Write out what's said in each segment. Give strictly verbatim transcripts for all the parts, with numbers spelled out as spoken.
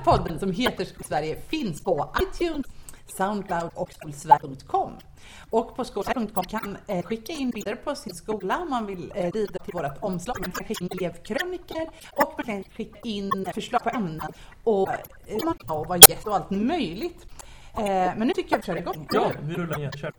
podden som heter Skolsverige finns på iTunes, Soundcloud och skolsverige punkt com. Och på skolsverige punkt com kan eh, skicka in bilder på sin skola om man vill eh, rida till vårt omslag. Man kan skicka in elevkröniker och man kan skicka in förslag på ämnen och, eh, och vara gäst och allt möjligt. Eh, men nu tycker jag att vi kör igång. Ja, vi rullar igen. Kör.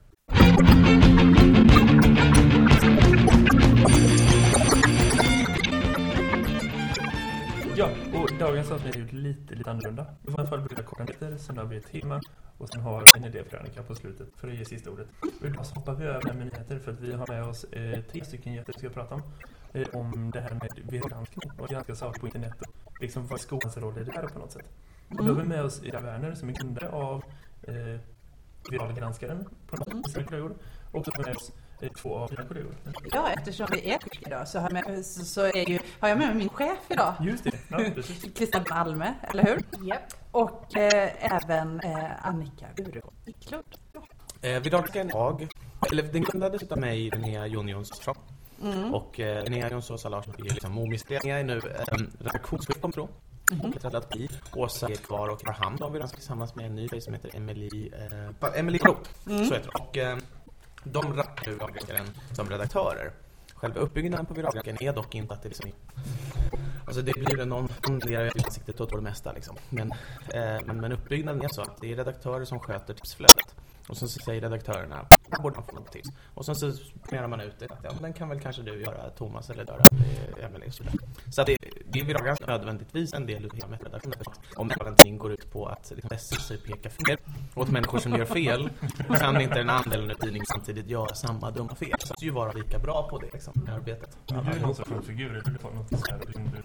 Ja, och dagens avsnitt är ju lite, lite annorlunda. Vi får i alla fall börja korta lite, sen har vi ett tema och sen har vi en idékrönika på slutet för att ge sista ordet. Och idag så hoppar vi över med nyheter för att vi har med oss eh, tre stycken gäster vi ska prata om. Eh, om det här med viralgranskning och ganska saker på internet och liksom vad skolans roll är det här på något sätt. Och då har vi med oss Ida Werner som är grundare av eh, viralgranskaren på något sätt kollegor. Och så har vi med oss eh, två av dina kollegor. Ja, eftersom vi är skick idag så, har, med, så, så är ju, har jag med mig min chef idag. Just det, ja, precis. Christian Malme, eller hur? Yep. Och eh, även eh, Annika Burgård. Eh, vi dagar en dag, eller den grundades av mig, Linnea Jonsson. Mm. Och eh, Linnea Jonsson och Larsson är liksom momisk. Jag är nu eh, redaktionschef på Metro. Mm. Och räddat bli. Åsa är kvar och har hand om vi ganska tillsammans med en ny tjej som heter Emily eh, Emily Roth. Mm. Så heter det. Och eh, de rappar nu viralgranskaren som redaktörer. Själva uppbyggnaden på viralgranskaren är dock inte att det liksom, alltså det blir någon underligare i ansiktet och det mesta liksom. Men, eh, men, men uppbyggnaden är så att det är redaktörer som sköter tipsflödet. Och så säger redaktörerna, här borde man få något tips. Och sen så planerar man ut det. Att, ja, den kan väl kanske du göra, Thomas, eller göra Emily. Så, så att det, det är ganska nödvändigtvis en del av hela redaktionen. Om någonting går ut på att liksom, S S pekar finger åt människor som gör fel, kan inte den andra eller tidningen samtidigt göra samma dumma fel. Så det ju vara lika bra på det liksom, i arbetet. Ja, det är någon sorts figurer, du får något så här.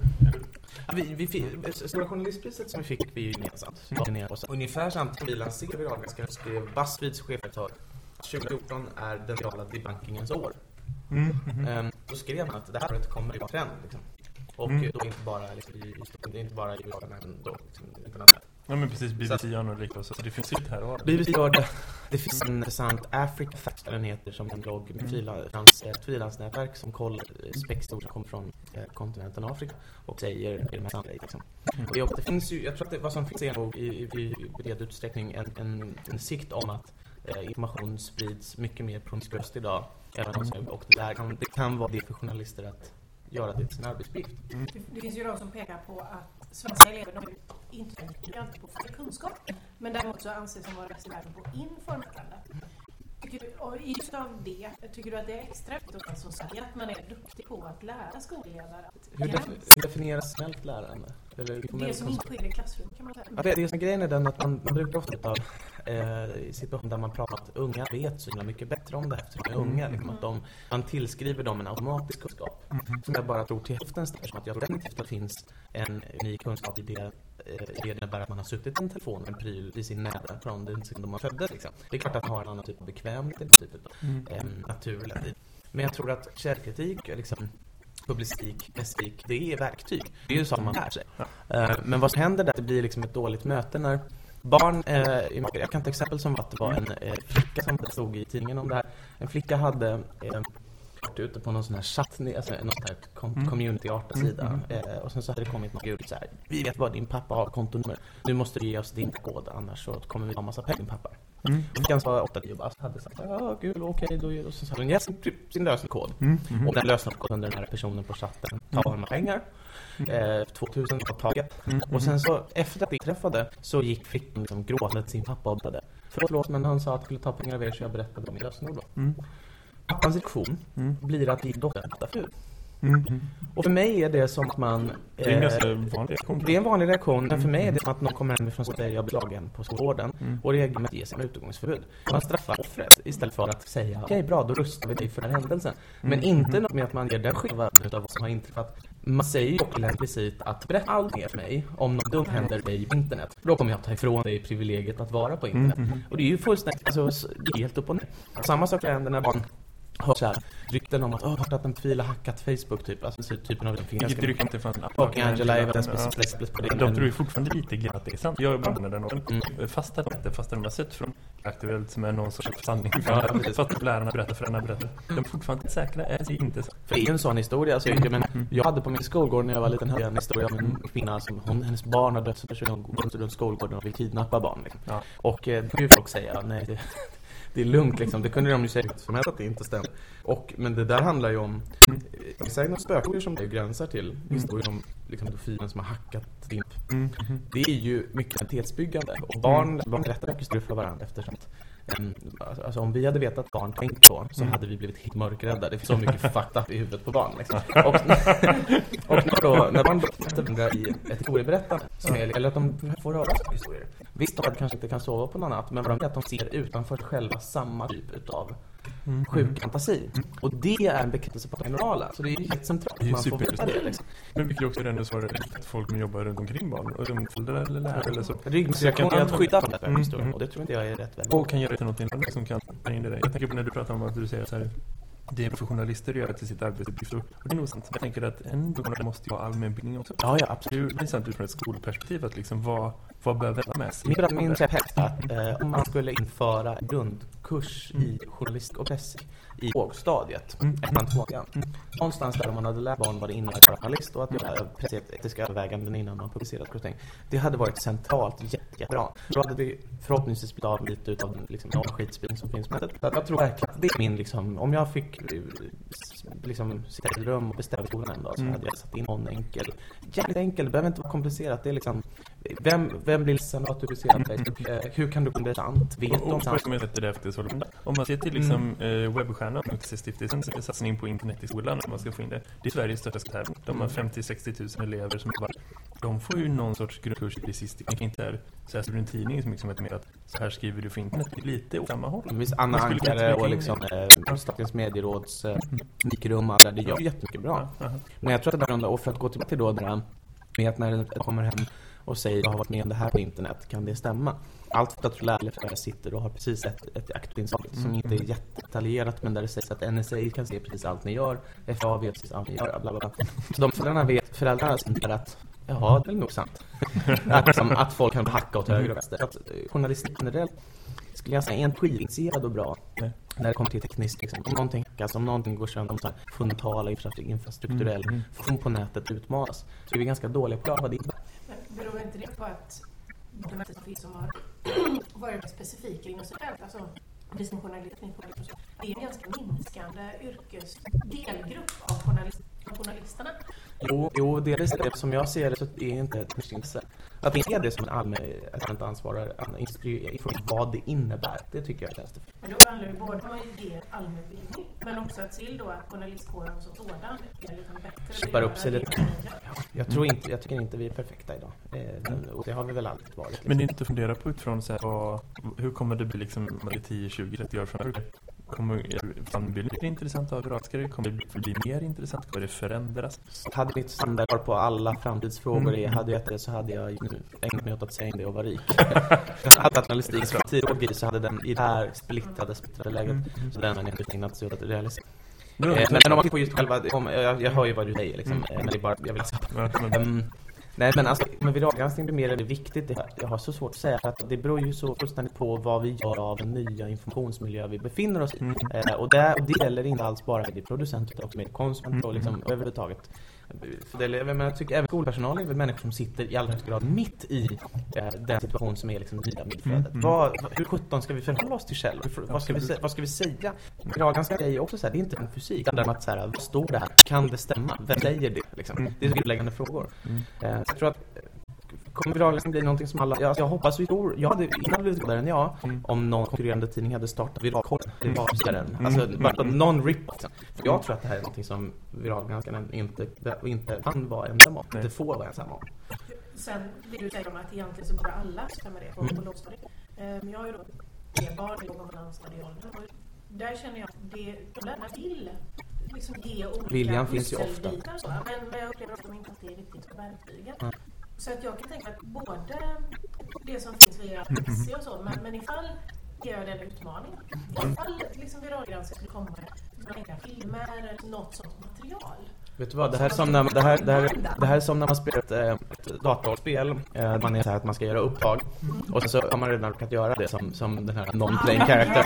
Vi, vi fick, Stora journalistpriset som vi fick vi ju gemensamt. Ungefär samtidigt vi lanserade viralgranskaren skrev Buzzfeeds chefredaktör tjugo fjorton är den virala debunkingens år. Mm, mm. Um, då skrev han att det här kommer att vara trend liksom. Och mm. då inte bara liksom, i, det är inte bara i viralerna men då liksom, internationellt. Ja men precis, B B C gör något liknande så det finns sitt här och B B C gör det. Det finns en intressant Africa Facts, den heter som en blogg med frilans, ett frilansnätverk som kollar spexstor som kommer från eh, kontinenten Afrika och säger det med andra liksom. Mm. Och det finns ju, jag tror att det, vad som finns är nog i, i, i bred utsträckning en, en, en sikt om att eh, information sprids mycket mer promiskuöst idag än mm. och det, där kan, det kan vara det för journalister att göra det till sin arbetsuppgift. Mm. Det, det finns ju de som pekar på att svenska elever de inte är på för kunskap men däremot så anses som vara bäst i världen på informerande. Tycker du, och just av det, tycker du att det är extra viktigt som säger att man är duktig på att lära skolledare? Hur def- definieras snällt lärande? Eller det som inte sker i klassrum kan man säga. Ja, det, det som grejen är den att man, man brukar ofta ta eh, i situationer där man pratar att unga vet så mycket bättre om det här eftersom de är unga. Mm. Liksom, att de, man tillskriver dem en automatisk kunskap mm. som jag bara tror till hälften som att jag tror definitivt att det finns en unik kunskap i det. Det innebär att man har suttit i en telefon en pryl i sin nära från den sekund de har föddes liksom. Det är klart att man har en annan typ av bekvämlighet typ av mm. eh, naturligt. Men jag tror att källkritik liksom, publicistik, estik, det är verktyg. Det är ju så att man lär sig. Ja. Uh, men vad som händer där, det blir liksom ett dåligt möte när barn, eh, jag kan ta exempel som att det var en eh, flicka som stod i tidningen om det här. En flicka hade eh, varit ute på någon sån här chatt, alltså någon sån här com- community-arta-sida. Mm. Eh, och sen så hade det kommit något gud så här, vi vet vad din pappa har kontonummer. Nu måste du ge oss din kod, annars så kommer vi ha massa pengar din pappa. Mm. Flickan var åtta tio och bara hade sagt, ja gud okej okay, då. Och så sa hon, ge sin, sin lösenkod. Mm. Mm. Och den lösenkod under den här personen på chatten tar en pengar. Eh, tvåtusen på taget. Mm. Och sen så efter att det träffade så gick flickan liksom gråtande till sin pappa och berättade. Förlåt men han sa att han skulle ta pengar av er så jag berättade om min lösenord då. Mm. Pappans reaktion mm. blir att din dotter är ful. Mm. Och för mig är det som att man... Det är en ganska vanlig reaktion. Det är en vanlig reaktion, men för mig är det som att någon kommer hem från så att jag blir slagen på skolgården mm. och reagerar med att ge sig utgångsförbud. Man straffar offret istället för att säga okej okay, bra, då rustar vi dig för den händelsen. Men mm. inte något med att man ger den skillnaden av vad som har inträffat. Man säger ju också implicit att berätta allt mer för mig om något dumt händer dig på internet. Då kommer jag ta ifrån dig privilegiet att vara på internet. Mm. Och det är ju fullständigt, alltså, det är helt upp och ner. Samma sak händer när barn hört så här rykten om att åh, oh, att en fil har hackat Facebook typ, alltså så typen av Vilket ganska... rykte inte från och Angela är väl speciellt på det. De tror ju fortfarande lite grann att det är sant. Jag är bara den och mm. fast att de inte fast att de har sett från Aktuellt som är någon sorts sanning. Ja, fast att lärarna berättar för henne berättar. De är fortfarande inte säkra, är det inte så. För det är en sån historia alltså, mm. men mm. jag hade på min skolgård när jag var liten en historia om en kvinna som hon, hennes barn hade dött så personen går runt skolgården och vill kidnappa barn liksom. Ja. Och eh, det kan ju folk säga nej det Det är lugnt liksom, det kunde de ju säga som helst att det inte stämmer. Och, men det där handlar ju om mm. säg något spökord som det gränsar till mm. historien om liksom, dofilen som har hackat din. Mm. Mm. Det är ju mycket identitetsbyggande. Och barn, mm. barn berättar mycket större för varandra eftersom att um, alltså, om vi hade vetat att barn tänkte så så mm. hade vi blivit helt mörkrädda. Det finns så mycket fakta i huvudet på barn liksom. Och, och när, då, när barn berättar i ett historieberättande som är, eller att de får höra historier. Visst att de kanske inte kan sova på något annat, men vad de vet att de ser utanför sig själva samma typ av mm. sjuk fantasi. Mm. Och det är en bekräftelse på att de är normala. Så det är ju helt centralt. Det är man får veta det liksom. Men vilket också är ändå svårare att folk jobbar runt omkring barn och ungföräldrar eller lärare eller så. Ryggmärgsreaktion är att skydda från detta mm. historien. Och det tror inte jag är rätt väl. Och kan göra det till någonting annat som kan ta in det där. Jag tänker på när du pratar om att du säger så här, det är journalister gör till sitt arbetsuppgift. Och det är nog sant. Jag tänker att en journalist måste ju ha allmänbildning också. Ja, ja, absolut. Det är sant utifrån ett skolperspektiv att liksom vad, vad behöver vara med sig. Min, min chef hävdar att eh, om man skulle införa en grundkurs mm. i journalistik och press i lågstadiet, mm. ettan, tvåan. Mm. Någonstans där man hade lärt barn vad det innebär att vara journalist och att göra pressetiska överväganden innan man publicerat kursen. Det hade varit centralt jättebra. Då hade det förhoppningsvis blivit av lite utav liksom, någon skitspridning som finns med det. Jag tror verkligen att det är min, liksom, om jag fick liksom, sitta i ett rum och bestämma skolan en dag så mm. hade jag satt in någon enkel, jävligt enkel, det behöver inte vara komplicerat. Det är liksom, vem, vem blir ledsen att du publicerar Facebook? Mm. Hur kan du kunna det sant? Vet och, och sant? Det efter, så om man ser till liksom, mm. eh, webbstjärnan och stiftelsen satsning på internet i skolan om man ska få in det. Det är Sveriges största tävling. De har femtio till sextio tusen elever som jobbar. De får ju någon sorts grundkurs i precis. Man kan inte här, så här en tidning som liksom heter med att så här skriver du för internet. Det är lite åt samma håll. Visst, Anna Ankare och liksom eh, Statens medieråds eh, mikrum där det gör jättemycket bra. Ja, men jag tror att det där, och för att gå tillbaka till då det här med att när det kommer hem och säger jag har varit med om det här på internet, kan det stämma? Allt för att lärare sitter och har precis ett, ett aktivt inslag som inte är jättedetaljerat, men där det sägs att N S A kan se precis allt ni gör, F A vet precis allt ni gör, bla bla bla. Så de föräldrarna vet, föräldrarna säger att ja, det är nog sant. att, liksom, att folk kan hacka åt höger och vänster. Att journalistik generellt skulle jag säga är en skivinitierad och bra mm. när det kommer till tekniskt. Liksom. Om någonting hackas, om någonting går sönder, om så här fundamentala infrastrukturell mm. funktion på nätet utmanas, så är vi ganska dåliga på vad det innebär. Men beror inte det på att de här som har varit specifika inom sig själv, alltså precis journalistik, det är en ganska minskande yrkesdelgrupp av journalist, journalisterna. Jo, jo, det är det som jag ser det, så är inte ett intresse. Att inte är det som en allmänt ansvarig i vad det innebär, det tycker jag känns det. Men då handlar det både om att ge allmänbildning, men också att se då att journalistkåren som sådan är lite bättre. Köpar upp sig lite. Jag tror inte, jag tycker inte vi är perfekta idag. Och det har vi väl aldrig varit. Liksom. Men det är inte att fundera på utifrån så här, vad, hur kommer det bli liksom tio, tjugo, trettio år framöver? Kommer allmänbildning bli intressant av överraskare? Kommer det bli mer intressant? Kommer det förändras? Hade mitt standard på alla framtidsfrågor mm. hade jag det, så hade jag ägnat mig åt att säga det och vara rik. Hade att journalistik framtid så hade den i det här splittrade, splittrade läget mm. så den hade inte ägnat sig åt att realisera. Mm. Eh, men, men om man tittar på just själva, om, jag, jag hör ju vad du säger liksom, mm. men det är bara, jag vill säga. um, Nej, men alltså, med viralgranskning blir mer eller viktigt. Det jag har så svårt att säga att det beror ju så fullständigt på vad vi gör av den nya informationsmiljö vi befinner oss i. Mm. Eh, och, det, och det gäller inte alls bara med producenter utan också med konsumenter och liksom mm. överhuvudtaget. För det, men jag tycker även skolpersonal är väl människor som sitter i allra högsta grad mitt i eh, den situation som är liksom nya medflödet. Mm. Vad, hur sjutton ska vi förhålla oss till själv? Vad ska vi, vad ska vi säga? Viralgranskning är ju också så här, det är inte en fysik. Det är att så här, vad står det här? Kan det stämma? Vem säger det? Liksom? Mm. Det är så grundläggande frågor. Mm. Eh, jag tror att kommer viralgranskning bli någonting som alla... Jag, jag hoppas vi tror... Jag hade innan blivit gladare än jag mm. om någon konkurrerande tidning hade startat viralkollen. Det var så den. Alltså, mm. bara någon rip. Liksom. För jag tror att det här är någonting som viralgranskaren inte, inte kan vara ensam om. Inte får vara ensam om. Sen vill du säga om att egentligen så borde alla stämma det på, mm. på lågstadiet. Men jag har ju då tre barn i låg- och mellanstadieåldern. Och där känner jag att det, de lärarna vill liksom ge olika viljan finns ju ofta. Så, men jag upplever att de inte alltid är riktigt på verktygen. Mm. Så att jag kan tänka att både det som finns via Messi och så, men, men ifall det gör den utmaning, ifall liksom viralgranskning skulle komma filmer eller något sånt material. Vet du vad, det här är som när, det här, det här, det här är som när man spelar ett, ett datorspel. Man är så här att man ska göra uppdrag. Och så har man redan råkat göra det som, som den här non-playing character.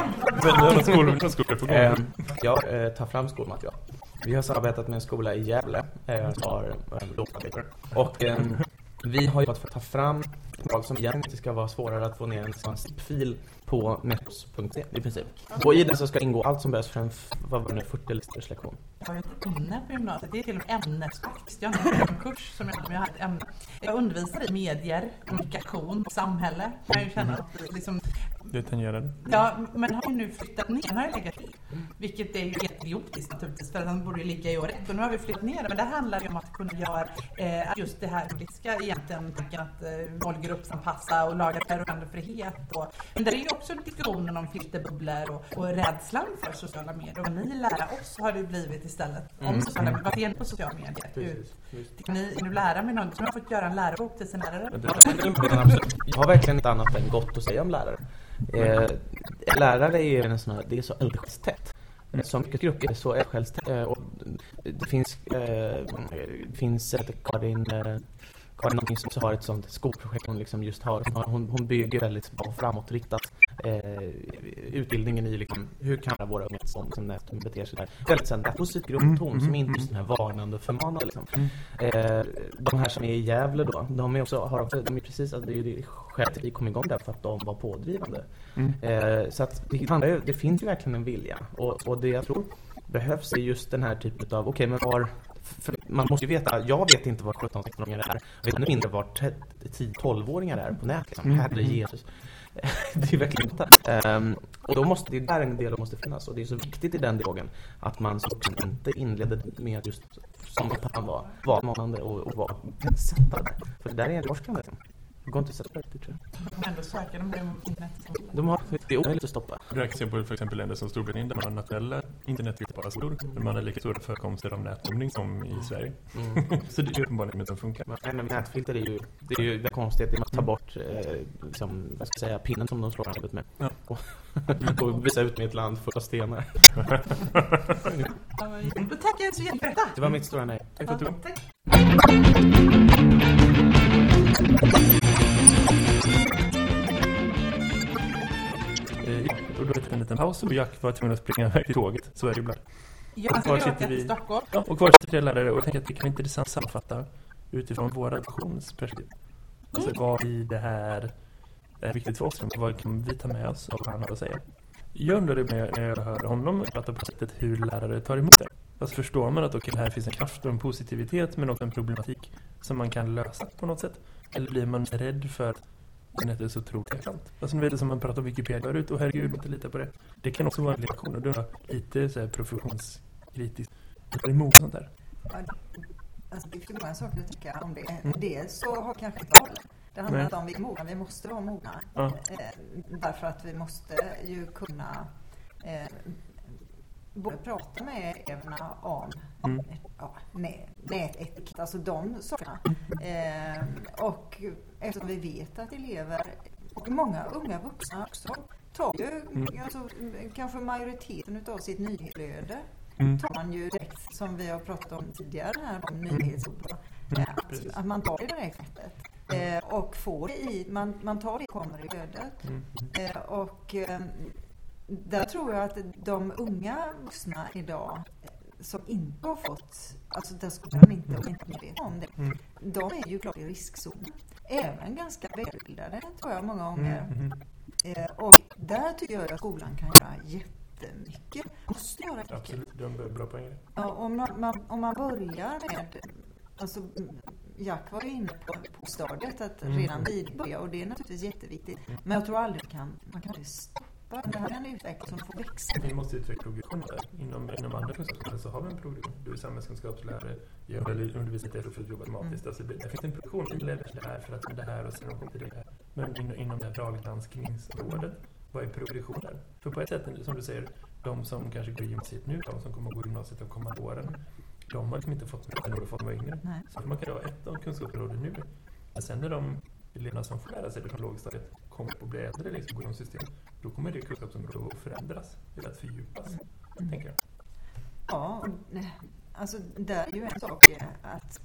Jag tar fram skolmaterial. Vi har samarbetat med en skola i Gävle. Som har lågstadier. Och eh, vi har jobbat för att ta fram uppdrag som egentligen ska vara svårare att få ner en sån fil på netos punkt se i princip. Och i den så ska ingå allt som behövs för en vad var det, fyrtio listers lektion. Jag har ett ämne på gymnasiet, det är till och med ämnesfakt. Jag har en kurs som jag, jag har ett ämne. Jag undervisar i medier, kommunikation och samhälle. Jag kan ju känna att liksom... Det tangerar. Ja, men har ju nu flyttat ner, den har jag legat till. Vilket är ju helt idiotiskt naturligtvis, för den borde ju ligga i år ett. Och nu har vi flyttat ner, men det handlar ju om att kunna göra eh, just det här politiska egentligen, tanken att eh, målgruppsanpassa och laga terrorfrihet. Och, men det är ju också diskussionen om filterbubblor och, och rädslan för sociala medier. Och vad ni lär oss har det blivit istället om sociala medier. Vad är det på sociala medier? Precis, Tycker ni nu lära mig något? Som har fått göra en lärobok till sina lärare? Jag har verkligen inte annat än gott att säga om lärare. Eh, lärare är en sån här, det är så eldsjälstätt. Så mycket grupper är så eldsjälstätt. Eh, och det finns eh, det finns ett Karin eh, Karin någonting som har ett sånt skolprojekt hon liksom just har. Hon, hon bygger väldigt bra framåtriktat eh, utbildningen i liksom, hur kan våra unga som, som nästan beter sig där. Väldigt sen, positiv grundton som inte just den här varnande och förmanande. Liksom. Eh, de här som är i Gävle då, de är också, har, de är precis, alltså, det är ju det skälet att vi kom igång där för att de var pådrivande. Mm. Eh, så att det, handlar, det finns ju verkligen en vilja. Och, och det jag tror behövs är just den här typen av, okej okay, men var... För man måste ju veta, jag vet inte vad sjutton-sexton-åringar är. Jag vet ännu mindre vad tio-tolv-åringar är på nät. Liksom. Herre Jesus. Det är verkligen inte. Um, och då måste det där en del måste finnas. Och det är så viktigt i den dialogen att man så inte inleder med just som att han var varmanande och, och var sättande. För det där är en forskande. Det går inte att sätta det, tror jag. De ändå söker de på internet. De har, det är omöjligt att stoppa. Du kan se på för exempel länder som Storbritannien där man har nationella internetvitteparasolor. Men man har lika stora förekomster av nätbombning som i Sverige. Mm. Så det är uppenbarligen inte som funkar. Men, men nätfilter är ju, det är ju det konstigt. Man tar bort eh, liksom, vad ska jag säga, pinnen som de slår arbetet med. Ja. Och, och visa ut med ett land fulla stenar. Då tackar jag så jättemycket. Det var mitt stora nej. Tack för att du kom. Tack. Ja, och då är det en liten paus och Jack var tvungen att springa iväg till tåget. Så är det ibland. Jag ska göra till vi... Stockholm. Ja, och kvar sitter tre lärare och jag tänker att det kan inte intressant sammanfatta utifrån våra adoptionsperspektiv. Alltså vad i det här är viktigt för oss, vad kan vi ta med oss av vad han har att säga. Jag undrar det när jag hör honom prata på sättet hur lärare tar emot det. Alltså förstår man att okay, här finns en kraft och en positivitet men också en problematik som man kan lösa på något sätt? Eller blir man rädd för att det är så otroligt sant? Alltså nu vet det som man pratar om Wikipedia förut och herregud, inte lita på det. Det kan också vara en relation och du har lite så här professionskritiskt emot sånt där. Alltså det är många saker att tänka om det. Mm. Dels så har kanske inte alla. Det handlar inte om vi är mogna, vi måste vara mogna. Ja. Eh, därför att vi måste ju kunna eh, både prata med eleverna om mm. ja, nätetikett, alltså de sakerna. Eh, och eftersom vi vet att elever och många unga vuxna också tar ju mm. alltså, kanske majoriteten av sitt nyhetsflöde mm. tar man ju direkt, som vi har pratat om tidigare här om nyhetsflöde. Mm. Att, att man tar det direkt eh, och får det i, man, man tar det kommer i flödet. Mm. Eh, och eh, där tror jag att de unga vuxna idag som inte har fått, alltså där skolan inte och inte vet om det, mm. de är ju klart i riskzonen. Även ganska välbildade tror jag många gånger. Mm. Eh, och där tycker jag att skolan kan göra jättemycket. Måste göra mycket. Absolut, det är en bra poäng. Ja, om, man, man, om man börjar med, alltså Jack var ju inne på, på stadiet att mm. redan vid börja, och det är naturligtvis jätteviktigt. Mm. Men jag tror aldrig man kan, man kan aldrig stoppa. Det här är en utveckling som får växa. Vi måste utveckla progression där. Inom, inom andra kunskapsområden så har vi en progression. Du är samhällskunskapslärare, jag undervisar inte för att jobba matematiskt. Mm. Alltså det, det finns en progression. Vi lär det här för att det här och sen kommer det här. Men inom, inom det här daggranskningsområdet, vad är progression där? För på ett sätt, som du säger, de som kanske går i gymnasiet nu, de som kommer att gå i gymnasiet de kommande åren, de har liksom inte fått något när de fått vara yngre. Nej. Så man kan ha ett av kunskapsområden nu. Men sen när de eleverna som får lära sig det från lågstadiet kommer på att bli äldre liksom, på de system, då kommer det kunskapsområdet att förändras eller att fördjupas, mm. tänker jag. Ja, och, alltså där är ju en sak att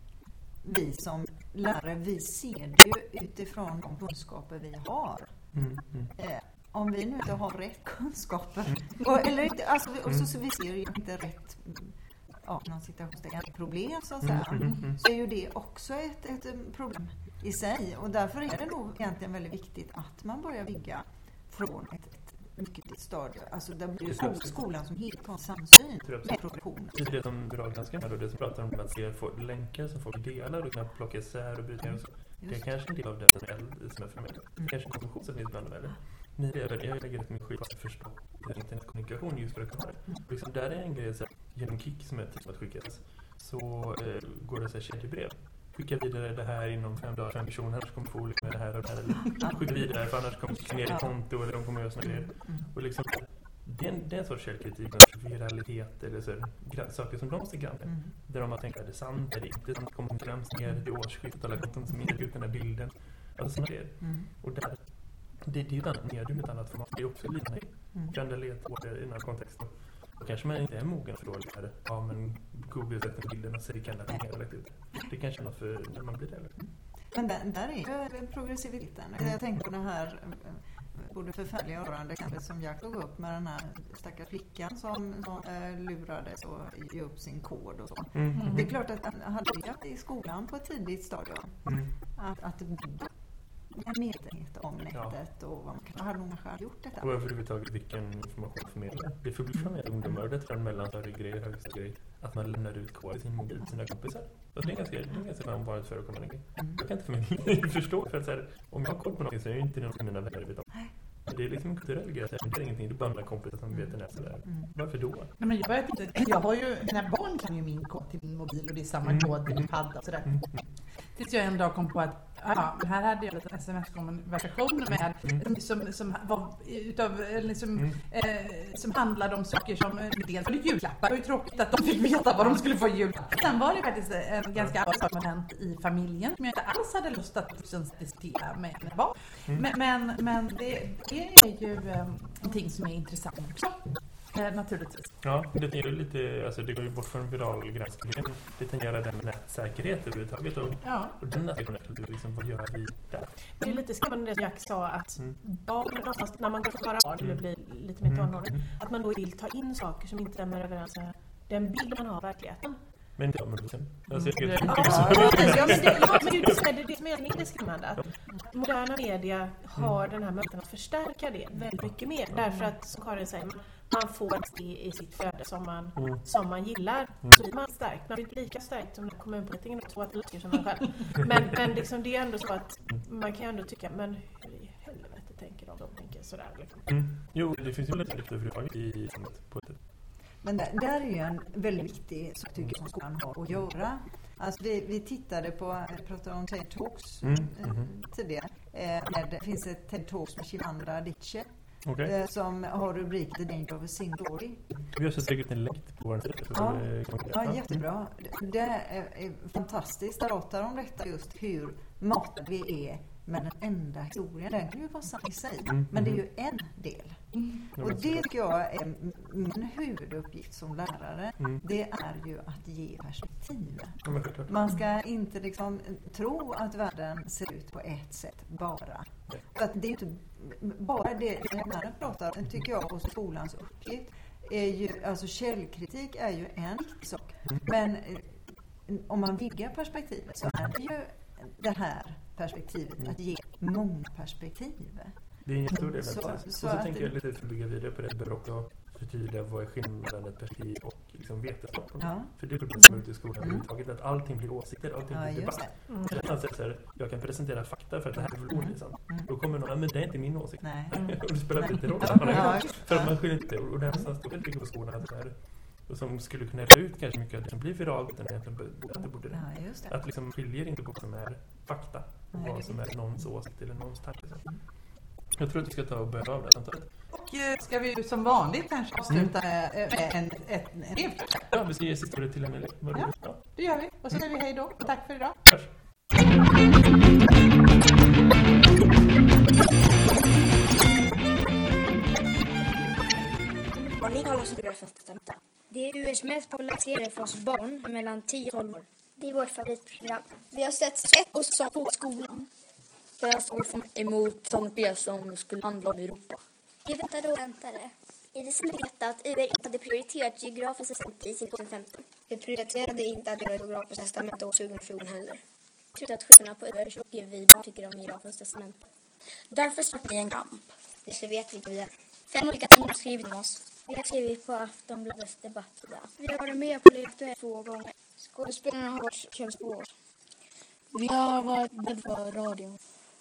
vi som lärare, vi ser det ju utifrån de kunskaper vi har. Mm, mm. Eh, om vi nu inte har rätt kunskaper, mm. och, eller inte, alltså, och så, så vi ser ju inte rätt, ja, någon situationstecken problem så att säga, mm, mm, mm. så är ju det också ett, ett problem i sig. Och därför är det nog egentligen väldigt viktigt att man börjar bygga från ett, ett mycket stadium. Alltså där blir skol, skolan som helt har samsyn med professionen. Det är det som drar ganska med och det som pratar om att se länkar som folk delar och kan plocka isär och bryta ner och så. Det är kanske en del av det som är förmedlat. Det kanske är information som finns bland dem eller? Ni lever, jag lägger rätt mycket skit på att förstå internetkommunikation just för att kunna det. Liksom där är en grej så här, genom Kik som är typ att skickas så eh, går det så här kedjebrev. Skicka vidare det här inom fem dagar, fem personer, annars kommer få olika med det här och det här. Eller skicka vidare för annars kommer det ner i konto eller de kommer göra såna grejer. Och liksom, det är en, det är en sorts källkritik, en viralitet eller så, gra- saker som de ser grannar. Mm. Där de har tänkt att det är sant, är det inte sant, kommer de gräns ner vid årsskiftet, alla konton som inte ut den här bilden. Alltså såna grejer. Mm. Och där, det, det är ju ett annat medium, ett annat format. Det är också lite mm. grandalet i den här kontexten. Då kanske man inte är mogen för dåligt här. Ja, men Google sätter bilden och säger kan det mer lätt ut. Det kanske är något för när man blir det. Men där, där är ju progressiviteten. Mm. Jag tänker på den här både förfärliga rörande exempel som jag tog upp med den här stackars flickan som, som äh, lurades och ge upp sin kod och så. Mm. Mm. Det är klart att han hade det i skolan på ett tidigt stadium. Mm. Att, att en medvetenhet om nätet ja. Och vad man kan, hade någon själv gjort detta. Och överhuvudtaget vilken information förmedlar. Det förblir med ungdomar, det tror jag mellanstadiga grejer, högsta grejer, att man lämnar ut kod i sin mobil till sina kompisar. Och det är ganska, det är ganska vanligt förekommande grej. Mm. Jag kan inte för mig förstå, för att så här, om jag har koll på någonting så är det inte någon av mina vänner vet om. Det är liksom en kulturell grej, det är ingenting, det är bara några kompisar som vet det sådär. Mm. Varför då? Nej, men jag vet inte, jag har ju, mina barn kan ju min kod till min mobil och det är samma mm. kod till min padda och sådär. Mm. Tills jag en dag kom på att ja, här hade jag en sms-konversation med mm. som, som var utav, liksom, mm. eh, som handlade om saker som dels var julklappar. Det var ju tråkigt att de fick veta vad de skulle få julklappar. Sen var det faktiskt en ganska allvarlig sak som hänt i familjen som jag inte alls hade lust att diskutera med mina barn. Mm. Men, men, men det, det är ju eh, någonting som är intressant också. Eh, naturligtvis. Ja, det är ju lite, alltså det går ju bort från viral granskning. Det tangerar den med nätsäkerhet överhuvudtaget och, ja. och den nätsäkerheten, liksom, vad gör vi där? Det är lite skrämmande det som Jack sa att mm. barn, oftast när man går för barn eller blir lite mer tonårig, mm. att man då vill ta in saker som inte stämmer överens med den bild man har av verkligheten. Men inte om sen. Alltså, jag ja, ja, men det, ja, men det, det, det som är det skrämmande att moderna media har den här möjligheten att förstärka det väldigt mycket mer. Därför att, som Karin säger, man får det i sitt flöde som man, mm. som man gillar. Så blir man stärkt. Man blir inte lika stärkt som kommunpolitiken och två att det som man själv. Men, men liksom, det är ändå så att man kan ändå tycka, men hur i helvete tänker de? De tänker sådär. Liksom. Mm. Jo, det finns ju lite överhuvudtaget i samhället på ett. Men där, där är ju en väldigt viktig sak tycker jag som skolan har att göra. Alltså vi, vi tittade på, jag pratade om TED Talks mm. Mm. tidigare. Eh, det finns ett TED Talks med Shivandra Adichie. Okay. Eh, som har rubriken The Danger of a Single Story. Vi har så säkert en länk på vår sida. Ja, ja, jättebra. Det är, är fantastiskt. Det pratar om detta just hur matade vi är med den enda historien. Den kan ju vara sann i sig. Mm. Men det är ju en del. Mm. Och det tycker jag är min huvuduppgift som lärare. Mm. Det är ju att ge perspektiv. Mm. Man ska inte liksom tro att världen ser ut på ett sätt bara. För att det är inte bara det läraren pratar om, tycker jag, hos skolans uppgift. Är ju, alltså källkritik är ju en viktig sak. Mm. Men om man vidgar perspektivet så är det ju det här perspektivet, mm. att ge många perspektiv. Det är en stor del. Så, så, så, så tänker det, jag lite för att bygga vidare på det, bör också förtydliga vad är skillnaden ett perspektiv och liksom vetenskap. Ja. För det är problem som är ute i skolan överhuvudtaget, mm. att allting blir åsikter, allting ja, blir debatt. Mm. Så här, jag kan presentera fakta för att det här är väl liksom. Mm. Då kommer någon, men det är inte min åsikt. Nej. Och det spelar inte roll. Ja. För att man skiljer inte, och det är någonstans då väldigt mycket på skolan att det här, och som skulle kunna reda ut kanske mycket att det som blir viralt än egentligen att det borde det. Ja, just det. Att liksom skiljer inte på vad som är fakta och nej, vad som är någons åsikt eller någons tanke. Jag tror att vi ska ta och börja av det samtalet. Och ska vi som vanligt kanske avsluta mm. en, en, en brev? Ja, vi ska ge sista ordet till Emelie. Ja, ja, det gör vi. Och så säger vi hej då. Och tack för idag. Hörs. Ni talar så bra för att det U V:s mest populära serie för oss barn mellan tio och tolv år. Det är vårt favoritprogram. Vi har sett ett och så på skolan. Jag stod emot Sankt B som skulle handla om Europa. Vi väntade och väntade. I december berättade att U R inte hade prioriterat geografiskt testament i sin tjugohundrafemton. Vi prioriterade inte att göra geografiskt testament år tjugohundrafjorton heller. Jag tror att skillnaderna på U R och vi bara tycker om geografiskt testament. Därför startade vi en kamp. Det så vet vi inte vi är. Fem olika tidningar har skrivit om oss. Vi har skrivit på Aftonbladets debattsida. Vi har varit med på Lektuell två gånger. Skådespelarna har varit könsspår. Vi har varit med på radion.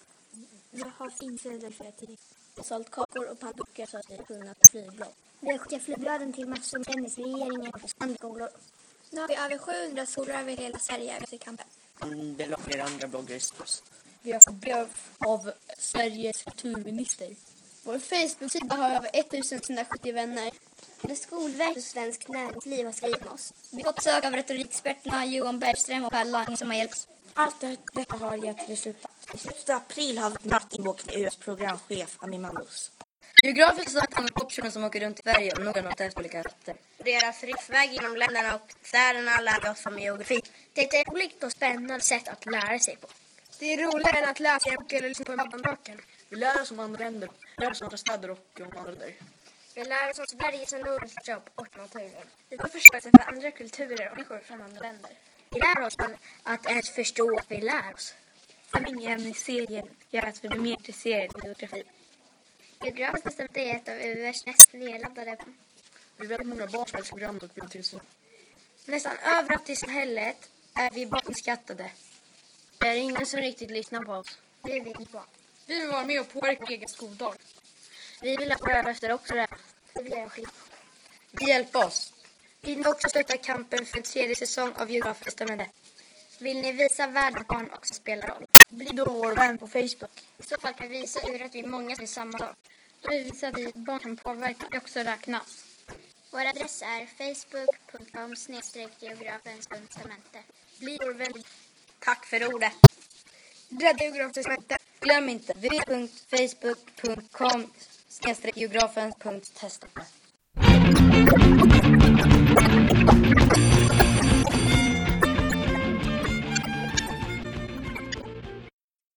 Vi har finfäder för tid. Vi har sålt kakor och panduckor så att vi har kunnat flygblad. Vi har skickat flygbladen till massor med tennisregeringar och andra skolor. Nu har vi över sjuhundra skolor över hela Sverige efter kampen. Det är flera andra bloggare i oss. Vi har fått brev av Sveriges kulturminister. Vår Facebook-sida har över ettusen sjuhundrasjuttio vänner. Det Skolverket och Svensk Näringsliv har skrivit med oss. Vi har fått besök av retorikexperterna Johan Bergström och Per Lang som har hjälpt oss. Allt detta har gett resultat. I slutet av april har vi ett nattibok med U S programchef Ami Mandus. Geografiskt sagt handlar det om personer som åker runt i Sverige och noga noterar olika rätter. Deras riksväg genom länderna och städerna lär oss om geografi. Det är ett roligt och spännande sätt att lära sig på. Det är roligare än att läsa en bok eller lyssna på en. Vi lär oss om andra länder, vi lär oss om andra städer och om andra länder. Vi lär oss om Sverige som Nordjobb och naturen. Vi får förståelse för andra kulturer och människor från andra länder. Vi lär oss att ens förstå att vi lär oss. Familjeämnesserien gör att vi blir mer intresserade av geografi. Geografiskt testament är ett av U V:s mest nedladdade. Vi vet många barnspelsprogram och vi till så. Nästan överallt i samhället är vi barnskattade. Det är ingen som riktigt lyssnar på oss. Det är vi bra. Vi vill vara med och påverka egen skoldag. Vi vill ha röster också där. Det vill jag skit. Vi hjälper oss. Vill ni också stötta kampen för en tredje säsong av Geografiskt testamente? Vill ni visa världen att barn också spelar roll? Bli då vår vän på Facebook. I så fall kan vi visa hur att vi är många som är samma sak. Då visar att vi barn kan påverka och också räknas. Vår adress är facebook punkt com snedstreck geografens punkt testamente. Bli vår vän. Tack för ordet. Rädda Geografiskt testamente. Glöm inte w w w punkt facebook punkt com snedstreck geografens punkt testamente.